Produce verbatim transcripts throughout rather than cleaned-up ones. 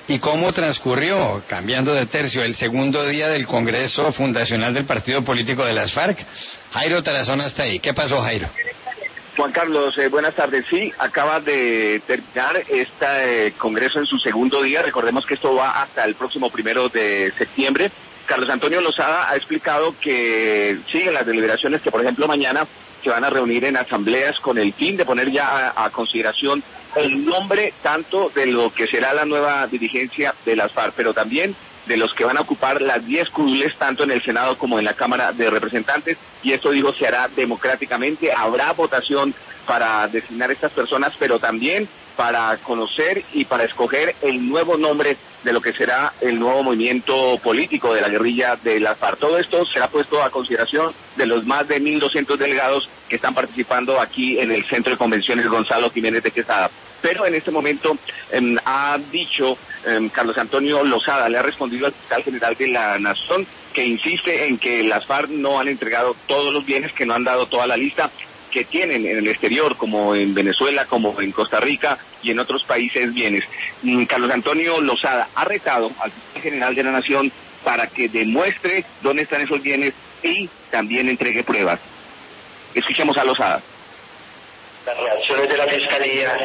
¿Y cómo transcurrió, cambiando de tercio, el segundo día del Congreso Fundacional del Partido Político de las FARC? Jairo Tarazona está ahí. ¿Qué pasó, Jairo? Juan Carlos, eh, buenas tardes. Sí, acaba de terminar este eh, Congreso en su segundo día. Recordemos que esto va hasta el próximo primero de septiembre. Carlos Antonio Lozada ha explicado que siguen las deliberaciones, que por ejemplo mañana se van a reunir en asambleas con el fin de poner ya a, a consideración el nombre tanto de lo que será la nueva dirigencia de las FARC, pero también de los que van a ocupar las diez curules tanto en el Senado como en la Cámara de Representantes, y esto, digo, se hará democráticamente. Habrá votación para designar estas personas, pero también para conocer y para escoger el nuevo nombre de lo que será el nuevo movimiento político de la guerrilla de las FARC. Todo esto será puesto a consideración de los más de mil doscientos delegados que están participando aquí en el Centro de Convenciones Gonzalo Jiménez de Quesada. Pero en este momento eh, ha dicho eh, Carlos Antonio Lozada, le ha respondido al fiscal general de la Nación, que insiste en que las FARC no han entregado todos los bienes, que no han dado toda la lista que tienen en el exterior, como en Venezuela, como en Costa Rica y en otros países bienes. Mm, Carlos Antonio Lozada ha retado al fiscal general de la Nación para que demuestre dónde están esos bienes y también entregue pruebas. Escuchemos a Lozada. Las reacciones de la Fiscalía,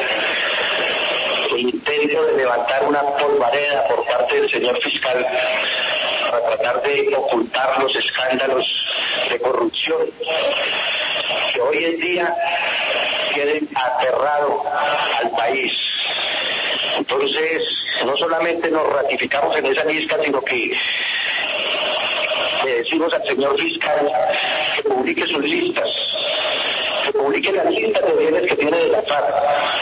el intento de levantar una polvareda por parte del señor fiscal para tratar de ocultar los escándalos de corrupción que hoy en día tienen aterrado al país. Entonces, no solamente nos ratificamos en esa lista, sino que le decimos al señor fiscal que publique sus listas, que publique las listas de bienes que tiene de la FARC.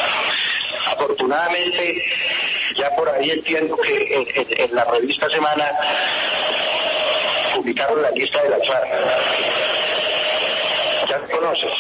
Afortunadamente, ya por ahí entiendo que en, en, en la revista Semana publicaron la lista de la FARC. Ya lo conoces.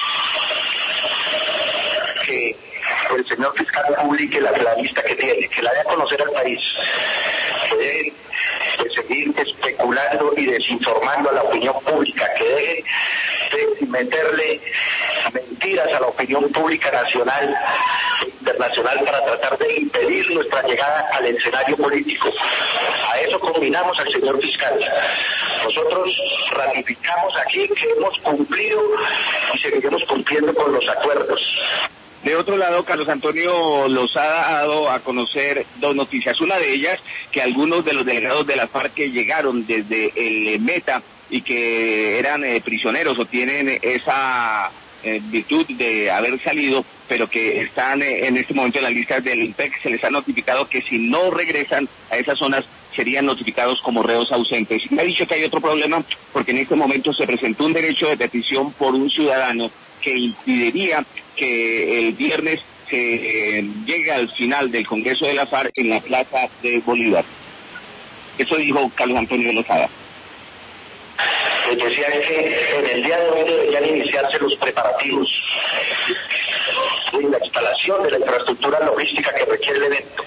Que el señor fiscal publique la, la lista que tiene, que la dé a conocer al país. Que dejen de seguir especulando y desinformando a la opinión pública, que dejen de meterle mentiras a la opinión pública nacional e internacional para tratar de impedir nuestra llegada al escenario político. A eso combinamos al señor fiscal. Nosotros ratificamos aquí que hemos cumplido y seguiremos cumpliendo con los acuerdos. De otro lado, Carlos Antonio Lozada ha dado a conocer dos noticias. Una de ellas, que algunos de los delegados de la FARC que llegaron desde el Meta y que eran eh, prisioneros o tienen esa eh, virtud de haber salido, pero que están eh, en este momento en las listas del I N P E C, se les ha notificado que si no regresan a esas zonas serían notificados como reos ausentes. Y me ha dicho que hay otro problema, porque en este momento se presentó un derecho de petición por un ciudadano que impediría que el viernes se eh, llegue al final del Congreso de la FARC en la Plaza de Bolívar. Eso dijo Carlos Antonio Lozada. Les decía que en el día de hoy deberían iniciarse los preparativos y la instalación de la infraestructura logística que requiere el evento.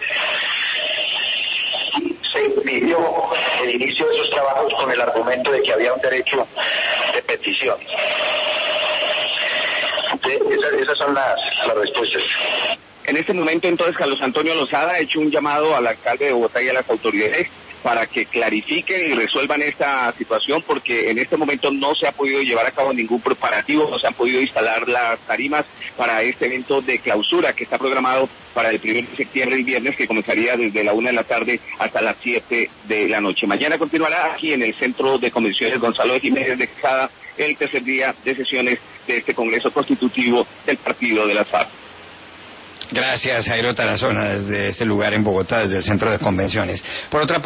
Se impidió el inicio de esos trabajos con el argumento de que había un derecho de petición. Esas, esas son las, las respuestas. En este momento, entonces, Carlos Antonio Lozada ha hecho un llamado al alcalde de Bogotá y a las autoridades para que clarifiquen y resuelvan esta situación, porque en este momento no se ha podido llevar a cabo ningún preparativo, no se han podido instalar las tarimas para este evento de clausura que está programado para el primero de septiembre, el viernes, que comenzaría desde la una de la tarde hasta las siete de la noche. Mañana continuará aquí en el Centro de Convenciones Gonzalo Jiménez de Quesada el tercer día de sesiones de este Congreso Constitutivo del Partido de las FARC. Gracias, Jairo Tarazona, desde este lugar en Bogotá, desde el Centro de Convenciones. Por otra parte,